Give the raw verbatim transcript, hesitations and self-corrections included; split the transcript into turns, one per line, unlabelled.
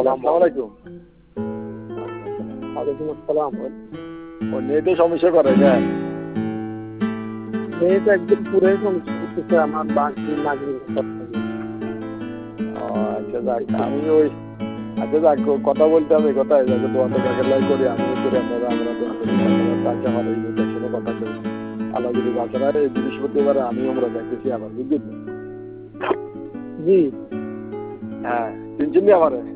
আসসালামু আলাইকুম।
ওয়ালাইকুম আসসালাম।
ও নেটে সমস্যা করে না?
নেট একদম পুরাই সমস্যা করতেছে আমার বাকি নাগরিক
ও আচ্ছা যাক আমি ওই আচ্ছা যাক কথা বলতে আমি কথা যাকে দোয়াতে কাকে লাই করি আমিও করি আপনারা আমরা দোয়া করি তাকে আমার এই দেখে কথা করি আল্লাহ যদি বাঁচারা এই বৃহস্পতিবার আমিও আমরা দেখতেছি আবার বুঝলি
জি
হ্যাঁ চিনছেন আমারে